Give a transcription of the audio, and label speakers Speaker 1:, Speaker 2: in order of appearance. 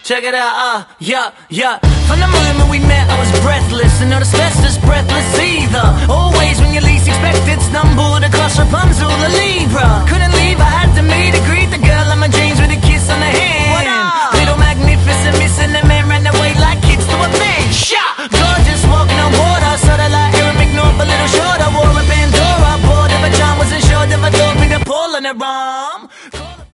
Speaker 1: check it out, yeah, yeah. From the moment we met, I was breathless, and not asbestos breathless either. Always when you least expected, stumbled across Rapunzel, the Libra. Couldn't leave, I had to meet to greet the girl of my dreams with a kiss on the hand. Little magnificent, missing the man ran away like kids to a man. Shot, gorgeous, walking on water, sorta like Aaron McNaught, but a little shorter. Wore a Pandora, bored if a charm wasn't sure if I thought me to pull on the wrong.